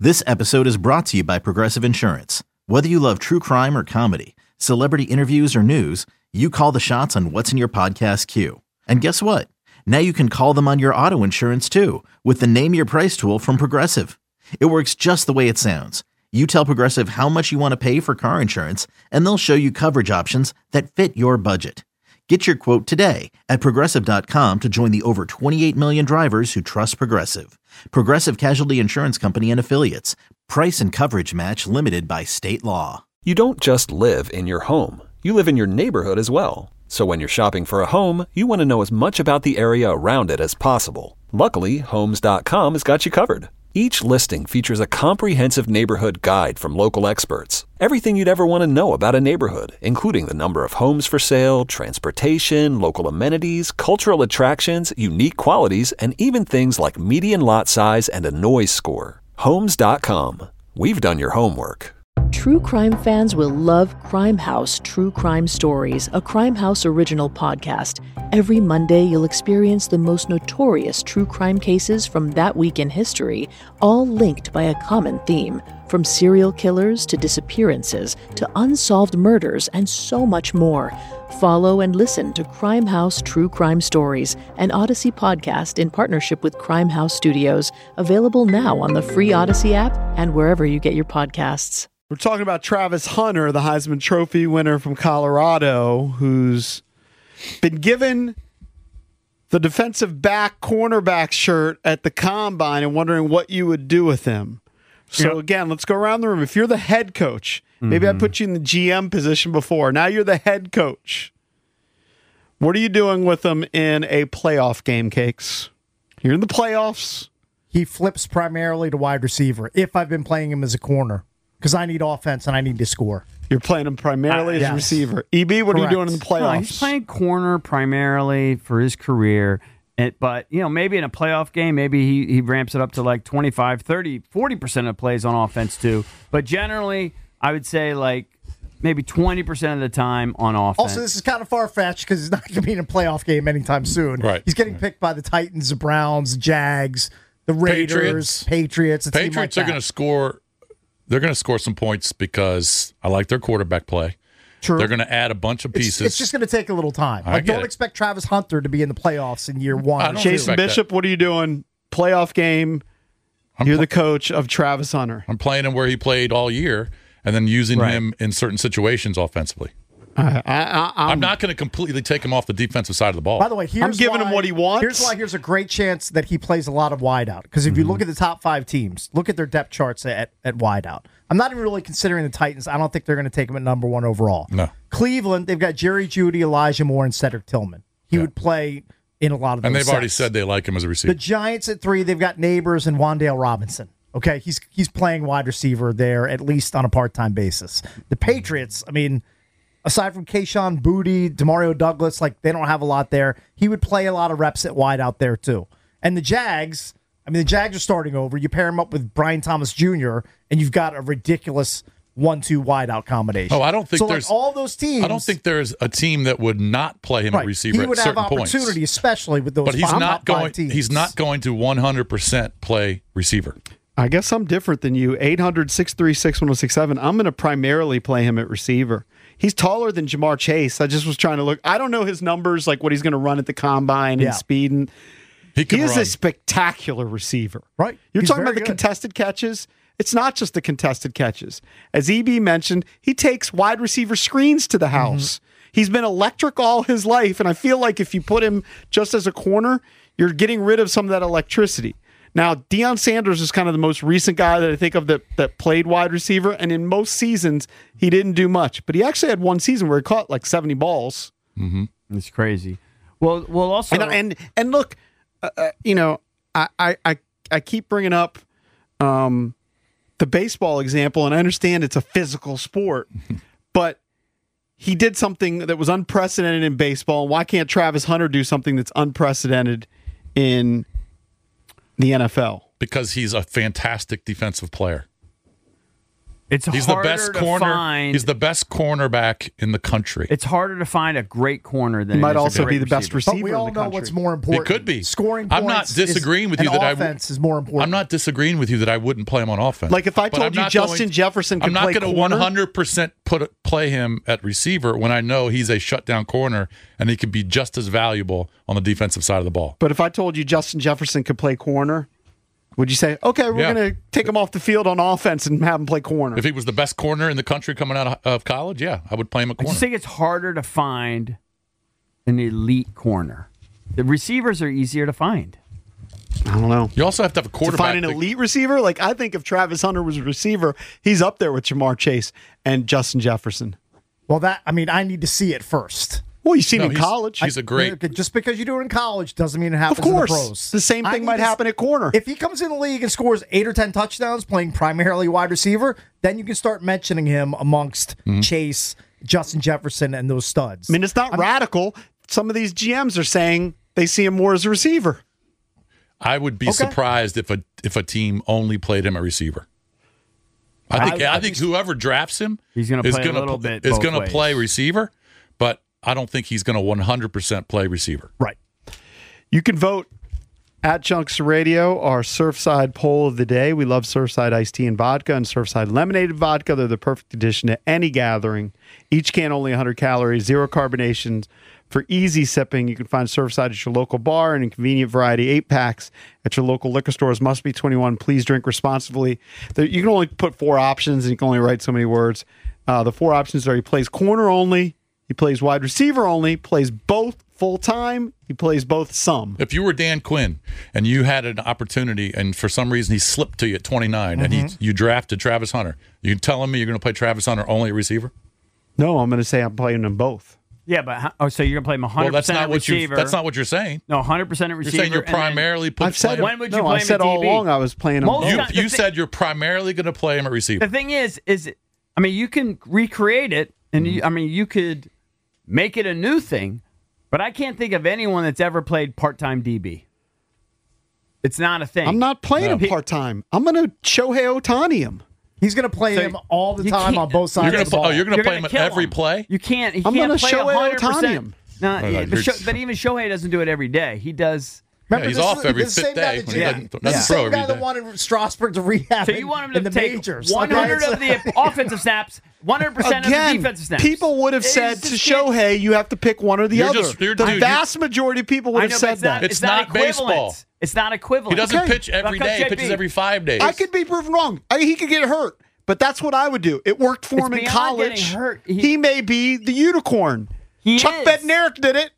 This episode is brought to you by Progressive Insurance. Whether you love true crime or comedy, celebrity interviews or news, you call the shots on what's in your podcast queue. And guess what? Now you can call them on your auto insurance too with the Name Your Price tool from Progressive. It works just the way it sounds. You tell Progressive how much you want to pay for car insurance, and they'll show you coverage options that fit your budget. Get your quote today at Progressive.com to join the over 28 million drivers who trust Progressive. Progressive Casualty Insurance Company and Affiliates. Price and coverage match limited by state law. You don't just live in your home. You live in your neighborhood as well. So when you're shopping for a home, you want to know as much about the area around it as possible. Luckily, Homes.com has got you covered. Each listing features a comprehensive neighborhood guide from local experts. Everything you'd ever want to know about a neighborhood, including the number of homes for sale, transportation, local amenities, cultural attractions, unique qualities, and even things like median lot size and a noise score. Homes.com. We've done your homework. True crime fans will love Crime House True Crime Stories, a Crime House original podcast. Every Monday, you'll experience the most notorious true crime cases from that week in history, all linked by a common theme. From serial killers to disappearances to unsolved murders and so much more. Follow and listen to Crime House True Crime Stories, an Odyssey podcast in partnership with Crime House Studios, available now on the free Odyssey app and wherever you get your podcasts. We're talking about Travis Hunter, the Heisman Trophy winner from Colorado, who's been given the defensive back cornerback shirt at the Combine and wondering what you would do with him. So again, let's go around the room. If you're the head coach, maybe I put you in the GM position before. Now you're the head coach. What are you doing with him in a playoff game, Cakes? You're in the playoffs. He flips primarily to wide receiver if I've been playing him as a corner. Because I need offense and I need to score. You're playing him primarily as a receiver. EB, what are you doing in the playoffs? No, he's playing corner primarily for his career. But, maybe in a playoff game, maybe he ramps it up to like 25, 30, 40% of plays on offense too. But generally, I would say like maybe 20% of the time on offense. Also, this is kind of far-fetched because he's not going to be in a playoff game anytime soon. Right. He's getting picked by the Titans, the Browns, Jags, the Raiders, Patriots. Patriots are going to score. They're going to score some points because I like their quarterback play. True. They're going to add a bunch of pieces. It's just going to take a little time. Don't expect Travis Hunter to be in the playoffs in year one. Jason Bishop, what are you doing? Playoff game. You're the coach of Travis Hunter. I'm playing him where he played all year and then using him in certain situations offensively. I'm not going to completely take him off the defensive side of the ball. By the way, I'm giving him what he wants. Here's why there's a great chance that he plays a lot of wideout. Because if you look at the top 5 teams, look at their depth charts at wideout. I'm not even really considering the Titans. I don't think they're going to take him at number 1 overall. No. Cleveland, they've got Jerry Jeudy, Elijah Moore, and Cedric Tillman. He would play in a lot of those And they've already sets. said they like him as a receiver. The Giants at 3, they've got Neighbors and Wan'Dale Robinson. Okay, he's playing wide receiver there, at least on a part-time basis. The Patriots, I mean, aside from Kayshon Boutte, Demario Douglas, they don't have a lot there. He would play a lot of reps at wide out there, too. And the Jags, the Jags are starting over. You pair him up with Brian Thomas Jr., and you've got a ridiculous 1-2 wideout combination. I don't think so there's all those teams. I don't think there's a team that would not play him at receiver he would at have certain points. opportunity, especially with those But he's not going. teams. He's not going to 100% play receiver. I guess I'm different than you. 800-636-1067. I'm going to primarily play him at receiver. He's taller than Jamar Chase. I just was trying to look. I don't know his numbers, like what he's going to run at the Combine and speed. And he is a spectacular receiver. Right. You're talking about the contested catches. It's not just the contested catches. As EB mentioned, he takes wide receiver screens to the house. He's been electric all his life, and I feel like if you put him just as a corner, you're getting rid of some of that electricity. Now, Deion Sanders is kind of the most recent guy that I think of that played wide receiver, and in most seasons, he didn't do much. But he actually had one season where he caught like 70 balls. Mm-hmm. It's crazy. Well, also... And look, I keep bringing up the baseball example, and I understand it's a physical sport, but he did something that was unprecedented in baseball. Why can't Travis Hunter do something that's unprecedented in the NFL? Because he's a fantastic defensive player. He's the best corner. He's the best cornerback in the country. It's harder to find a great corner than he might it is also a great be the best receiver. But we in all the know country. what's more important. It could be scoring. I'm not disagreeing with you that offense is more important. I'm not disagreeing with you that I wouldn't play him on offense. Like if I told you Justin Jefferson could play corner, I'm not going to 100% play him at receiver when I know he's a shutdown corner and he could be just as valuable on the defensive side of the ball. But if I told you Justin Jefferson could play corner, would you say, okay, we're going to take him off the field on offense and have him play corner? If he was the best corner in the country coming out of college, yeah, I would play him at corner. I just think it's harder to find an elite corner. The receivers are easier to find. I don't know. You also have to have a quarterback. To find an elite receiver? Like, I think if Travis Hunter was a receiver, he's up there with Jamar Chase and Justin Jefferson. Well, I need to see it first. Well, you've seen him in college. He's a great. Just because you do it in college doesn't mean it happens of course. in the pros. The same thing might happen at corner. If he comes in the league and scores 8 or 10 touchdowns playing primarily wide receiver, then you can start mentioning him amongst Chase, Justin Jefferson, and those studs. I mean, it's not radical. Some of these GMs are saying they see him more as a receiver. I would be surprised if a team only played him a receiver. I think whoever drafts him is going to play receiver, but I don't think he's going to 100% play receiver. Right. You can vote at Chunks Radio, our Surfside poll of the day. We love Surfside iced tea and vodka and Surfside lemonade and vodka. They're the perfect addition to any gathering. Each can only 100 calories, 0 carbonations. For easy sipping, you can find Surfside at your local bar and in convenient variety 8-packs at your local liquor stores. Must be 21. Please drink responsibly. You can only put 4 options, and you can only write so many words. The 4 options are: he plays corner only, he plays wide receiver only, plays both full-time, he plays both some. If you were Dan Quinn and you had an opportunity and for some reason he slipped to you at 29 and you drafted Travis Hunter, you telling me you're going to play Travis Hunter only at receiver? No, I'm going to say I'm playing them both. Yeah, but so you're going to play him 100% at receiver. That's not what you're saying. No, 100% at receiver. You're saying you're primarily when would you play him I said all along I was playing him both. You said you're primarily going to play him at receiver. The thing is you can recreate it, and you could make it a new thing, but I can't think of anyone that's ever played part-time DB. It's not a thing. I'm not playing him part-time. I'm going to Shohei Ohtani him. He's going to play him all the time on both sides of the ball. You're going to play him at every play? You can't. I'm going to play Shohei 100%. Ohtani him. No, but even Shohei doesn't do it every day. He does. Remember, he's off every 5th day. The same guy that wanted Strasburg to rehab. So you want him to in the take majors. 100 of the offensive snaps, 100% of the defensive snaps. People would have said to Shohei, you have to pick one or the other. The vast majority of people would have said that. It's not baseball. It's not equivalent. He doesn't pitch every day. He pitches every 5 days. I could be proven wrong. He could get hurt. But that's what I would do. It worked for him in college. He may be the unicorn. Chuck Bednarik did it.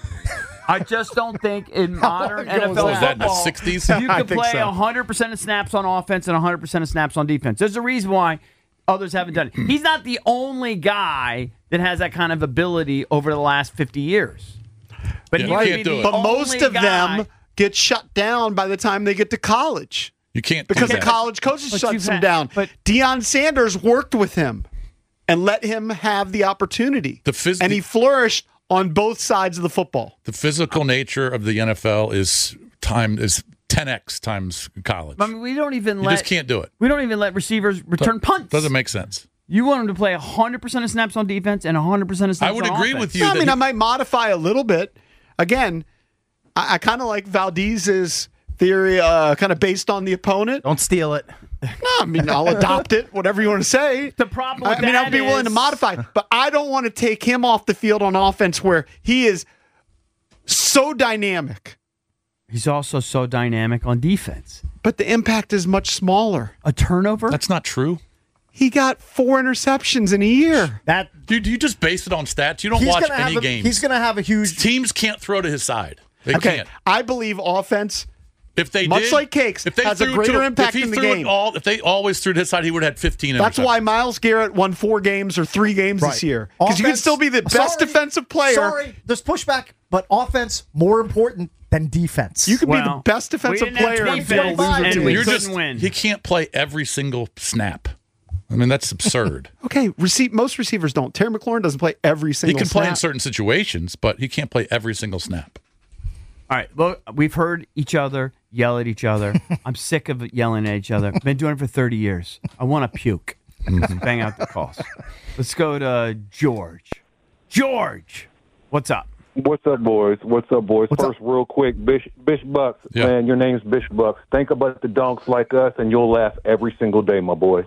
I just don't think in modern NFL football, was that in the 60s? you can play 100% of snaps on offense and 100% of snaps on defense. There's a reason why others haven't done it. He's not the only guy that has that kind of ability over the last 50 years. But he would be But most of them get shut down by the time they get to college. You can't because the college coaches shuts him down. But Deion Sanders worked with him and let him have the opportunity. And he flourished on both sides of the football. The physical nature of the NFL is 10x times college. I mean, we don't even you just can't do it. We don't even let receivers return punts. Doesn't make sense. You want them to play 100% of snaps on defense and 100% of snaps on offense. I would agree with you. I might modify a little bit. Again, I kind of like Valdez's theory, kind of based on the opponent. Don't steal it. No, I mean, I'll adopt it, whatever you want to say. The problem with I'd be willing to modify, but I don't want to take him off the field on offense where he is so dynamic. He's also so dynamic on defense. But the impact is much smaller. A turnover? That's not true. He got 4 interceptions in a year. Dude, you just base it on stats. You don't watch any games. He's going to have a huge... Teams can't throw to his side. They can't. I believe offense... If they much like Cakes, has a greater impact in the game. If they always threw to his side, he would have had 15. That's why Myles Garrett won 4 games or 3 games this year. Because you can still be the best defensive player. Sorry, there's pushback, but offense more important than defense. You can be the best defensive player and couldn't win. He can't play every single snap. I mean, that's absurd. Okay, most receivers don't. Terry McLaurin doesn't play every single snap. He can play in certain situations, but he can't play every single snap. All right, look, we've heard each other yell at each other. I'm sick of yelling at each other. I've been doing it for 30 years. I want to puke. Bang out the calls. Let's go to George. George, what's up? What's up, boys? First, real quick, Bish Bucks, man, your name's Bish Bucks. Think about the donks like us, and you'll laugh every single day, my boy.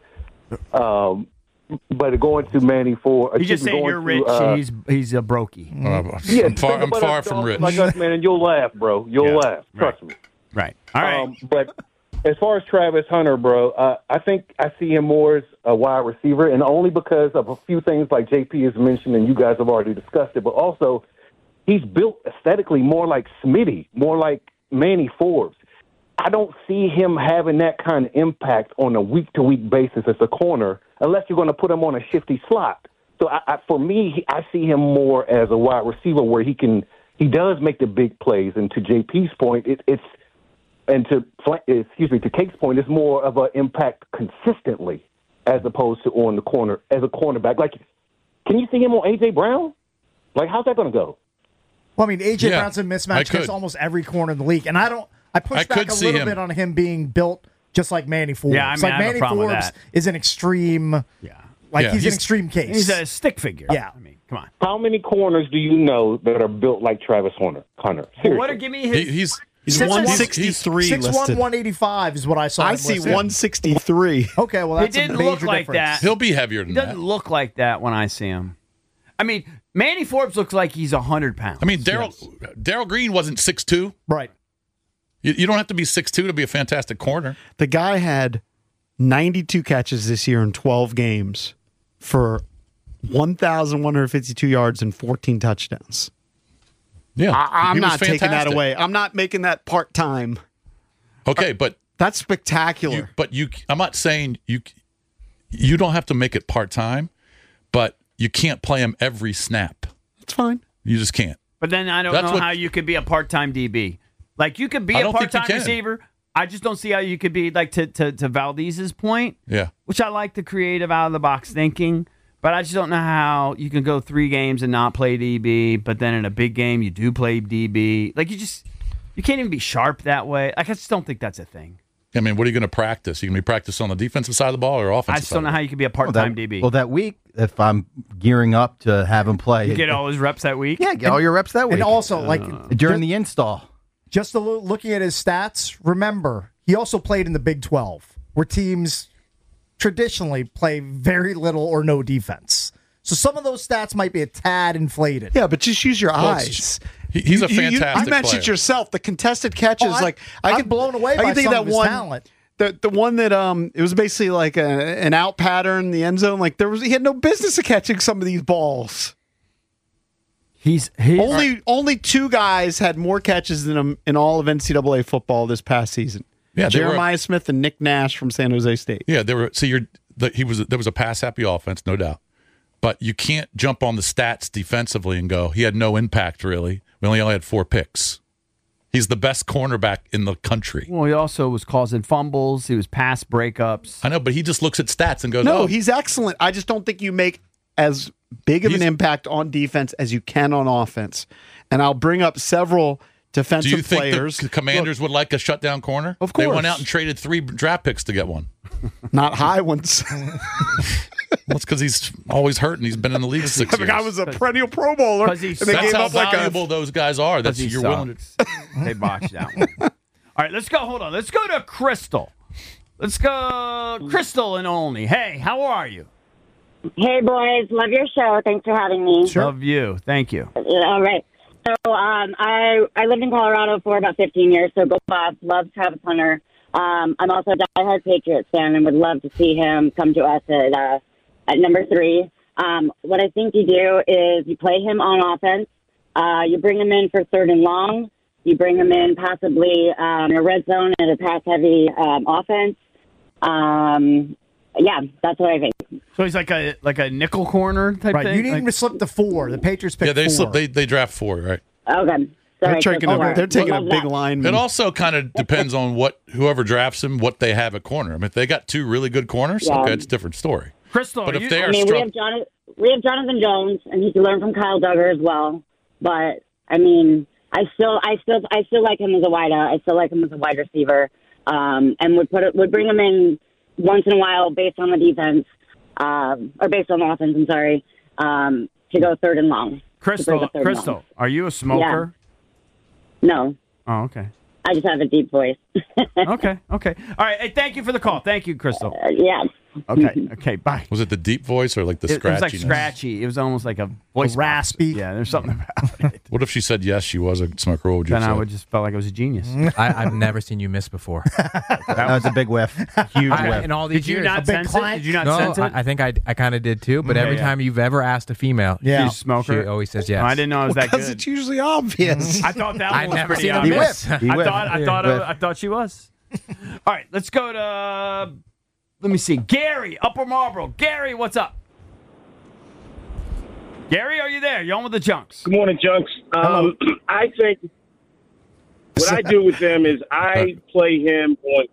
But going to Manny Forbes. You just say you're rich. He's a brokey. I'm far from rich. Like us, man, and you'll laugh, bro. You'll laugh. Trust me. Right. All right. But as far as Travis Hunter, bro, I think I see him more as a wide receiver, and only because of a few things like JP has mentioned, and you guys have already discussed it, but also he's built aesthetically more like Smitty, more like Manny Forbes. I don't see him having that kind of impact on a week-to-week basis as a corner unless you're going to put him on a shifty slot. So for me, I see him more as a wide receiver where he does make the big plays. And to JP's point, to Kate's point, it's more of an impact consistently as opposed to on the corner as a cornerback. Like, can you see him on A.J. Brown? Like, how's that going to go? Well, I mean, A.J. Brown's a mismatch against almost every corner in the league. And I push back a little bit on him being built just like Manny Forbes. Yeah, I mean, I have Manny a problem with Forbes that. is an extreme. Yeah. He's an extreme case. He's a stick figure. Yeah. I mean, come on. How many corners do you know that are built like Travis Hunter? Seriously. Give me his. He's 163 6'1", listed. 185 is what I saw. I see 163. Okay, well, that's He didn't a major look like difference. that. He'll be heavier than He that. doesn't look like that when I see him. I mean, Manny Forbes looks like he's 100 pounds. I mean, Darryl Green wasn't 6'2". Right. You don't have to be 6'2" to be a fantastic corner. The guy had 92 catches this year in 12 games for 1,152 yards and 14 touchdowns. Yeah, I'm he was not taking that fantastic. away. I'm not making that part-time. Okay, but That's spectacular. I'm not saying you don't have to make it part-time, but you can't play him every snap. It's fine. You just can't. But then I don't know how you could be a part-time DB. Like, you could be a part-time receiver. I just don't see how you could be, like, to Valdez's point. Yeah. Which I like the creative out-of-the-box thinking. But I just don't know how you can go 3 games and not play DB, but then in a big game you do play DB. Like, you can't even be sharp that way. Like, I just don't think that's a thing. I mean, what are you going to practice? You going to be practice on the defensive side of the ball or offensive? I just don't know how you could be a part-time DB. Well, that week, if I'm gearing up to have him play, You get all his reps that week. Yeah, get all your reps that week. And also, during the install. Just looking at his stats, remember, he also played in the Big 12, where teams traditionally play very little or no defense. So some of those stats might be a tad inflated. Yeah, but just use your eyes. He's a fantastic You mentioned player. yourself, the contested catches. I'm blown away by some of his talent. The one that it was basically like an out pattern in the end zone. Like he had no business of catching some of these balls. Only 2 guys had more catches than him in all of NCAA football this past season. Yeah, Jeremiah Smith and Nick Nash from San Jose State. Yeah, there was a pass happy offense, no doubt. But you can't jump on the stats defensively and go, he had no impact really. We only had 4 picks. He's the best cornerback in the country. Well, he also was causing fumbles. He was pass breakups. I know, but he just looks at stats and goes, no, he's excellent. I just don't think you make as big of an impact on defense as you can on offense. And I'll bring up several defensive Do you think players. the Commanders would like a shutdown corner? Of course. They went out and traded 3 draft picks to get one. Not high ones. Well, it's because he's always hurt and he's been in the league 6 years. The guy was a perennial Pro Bowler. And they That's gave how up like valuable those guys are. That's you're willing to. They botched that one. All right, let's go. Hold on. Let's go to Crystal. Let's go, Crystal and Olney. Hey, how are you? Hey, boys. Love your show. Thanks for having me. Love you. Thank you. All right. So I lived in Colorado for about 15 years, so go Buffs. Love Travis Hunter. I'm also a diehard Patriots fan and would love to see him come to us at number 3. What I think you do is you play him on offense. You bring him in for 3rd and long. You bring him in possibly in a red zone at a pass-heavy offense. Yeah, that's what I think. So he's like a nickel corner type Right, thing? you need him to slip to 4. The Patriots pick 4. They draft 4, right? Okay. They're taking a big lineman. It also kind of depends on whoever drafts him, what they have at corner. I mean, if they got 2 really good corners, okay, it's a different story. Crystal, but if they are we have Jonathan Jones, and he can learn from Kyle Duggar as well. But I mean, I still like him as a wide. I still like him as a wide receiver, and would bring him in once in a while based on the defense. or based on offense, I'm sorry, to go third and long. Crystal, are you a smoker? Yeah. No. Oh, okay. I just have a deep voice. Okay. All right. Hey, thank you for the call. Thank you, Crystal. Yeah. Okay. Bye. Was it the deep voice or like the It was like scratchiness? scratchy. It was almost like a voice raspy. Yeah, there's something about it. What if she said yes, she was a smoker? What would you Then say? I would just felt like I was a genius. I've never seen you miss before. That was a big whiff. Huge whiff. In all these Did you years, not sense it? Did you not sense it? I think I kind of did too. But every time you've ever asked a female, Yeah. She's a smoker. she always says yes. I didn't know it was that Because good. it's usually obvious. I thought that I've one was never pretty seen him obvious. miss. He whiffed. I thought she was. All right, let's go to. Let me see. Gary, Upper Marlboro. Gary, what's up? Gary, are you there? You on with the Junks? Good morning, Junks. I think what I do with them is I play him on.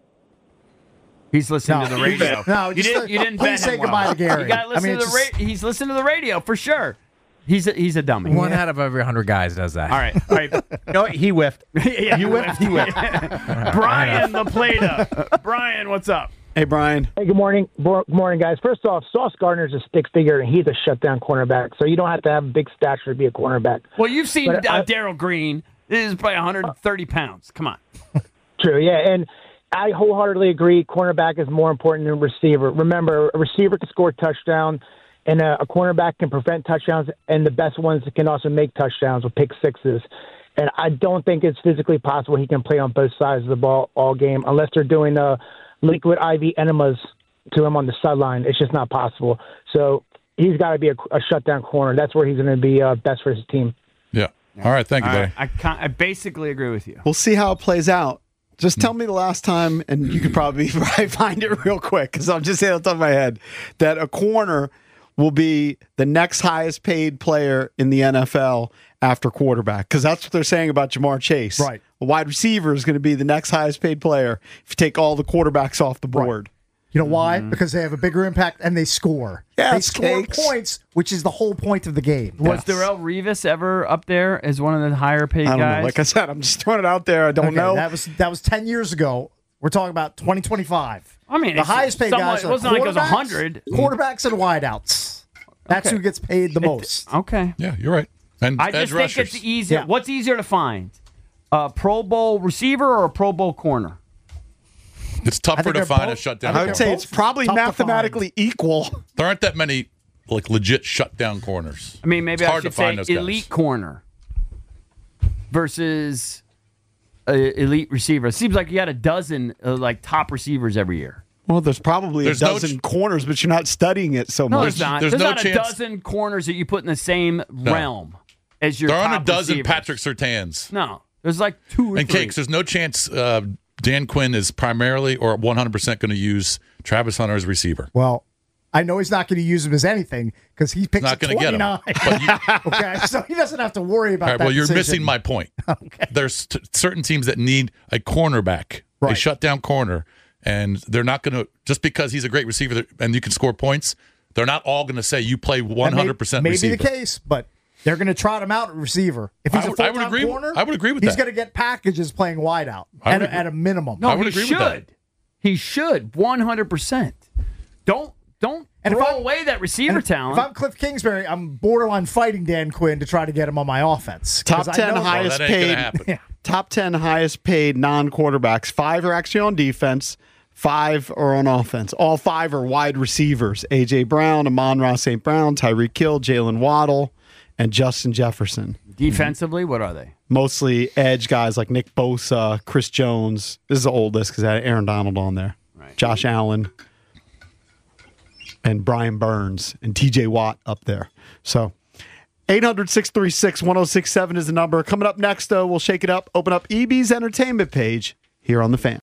He's listening to the radio. No, you didn't please bet say him well. goodbye to Gary. You got to listen to the He's listening to the radio for sure. He's a dummy. One out of every 100 guys does that. All right. No, he whiffed. Yeah, You whiffed. He whiffed. Brian the Plata. Brian, what's up? Hey, Brian. Hey, good morning. Good morning, guys. First off, Sauce Gardner's a stick figure, and he's a shutdown cornerback, so you don't have to have a big stature to be a cornerback. Well, you've seen But Darryl Green. This is probably 130 pounds. Come on. True, yeah, and I wholeheartedly agree cornerback is more important than receiver. Remember, a receiver can score a touchdown, and a cornerback can prevent touchdowns, and the best ones can also make touchdowns with pick sixes. And I don't think it's physically possible he can play on both sides of the ball all game unless they're doing liquid IV enemas to him on the sideline. It's just not possible. So he's got to be a shutdown corner. That's where he's going to be best for his team. Yeah. All right. Thank you, buddy. I basically agree with you. We'll see how it plays out. Just tell me the last time, and you could probably find it real quick because I'm just saying on top of my head that a corner will be the next highest paid player in the NFL after quarterback, because that's what they're saying about Jamar Chase. Right. A wide receiver is going to be the next highest paid player if you take all the quarterbacks off the board. You know why? Because they have a bigger impact and they score. Yeah, they it's score cakes. points, which is the whole point of the game. Was Darrell Revis ever up there as one of the higher paid I don't guys? know. Like I said, I'm just throwing it out there. I don't know. That was 10 years ago. We're talking about 2025. I mean, the it's highest paid somewhat- guys it are wasn't like it was quarterbacks, 100. quarterbacks and wideouts. That's Okay. who gets paid the most. Okay. Yeah, you're right. And I edge just think rushers. it's easier. Yeah. What's easier to find? A Pro Bowl receiver or a Pro Bowl corner? It's tougher think to they're find a both- shutdown. I would they're say corner. it's probably tough to mathematically equal. There aren't that many like legit shutdown corners. I mean, maybe It's I hard should to find say those guys. elite corner versus elite receiver. It seems like you got a dozen like top receivers every year. Well, there's probably There's a no dozen corners, but you're not studying it so No, much. there's not. there's There's no not a chance- dozen corners that you put in the same realm as your There top aren't a dozen receivers. Patrick Surtains. No, there's like two or And three. Cakes, there's no chance Dan Quinn is primarily or 100% going to use Travis Hunter as receiver. Well, I know he's not going to use him as anything because he picks Not a going to get him. 29. But you, Okay, so he doesn't have to worry about all right, that well, you're decision. missing my point. There's certain teams that need a cornerback, a Right. shutdown corner, and they're not going to, just because he's a great receiver and you can score points, they're not all going to say you play 100% May receiver. be the case, but they're going to trot him out at receiver. If he's I a would- I would full-time agree- corner, I would agree with he's that. going to get packages playing wide out I would at a minimum. No, I would he agree should. with that. He should 100%. Don't And if throw I'm- away that receiver If talent. I'm Cliff Kingsbury, I'm borderline fighting Dan Quinn to try to get him on my offense. 'Cause Top I 10 know- highest that ain't gonna paid. happen. Yeah. Top 10 highest paid non-quarterbacks. 5 are actually on defense. 5 are on offense. All 5 are wide receivers. A.J. Brown, Amon-Ra St. Brown, Tyreek Hill, Jalen Waddle, and Justin Jefferson. Defensively, what are they? Mostly edge guys like Nick Bosa, Chris Jones. This is the old list because I had Aaron Donald on there. Right. Josh Allen, and Brian Burns, and TJ Watt up there. So 800-636-1067 is the number. Coming up next, though, we'll shake it up, open up EB's entertainment page here on The Fan.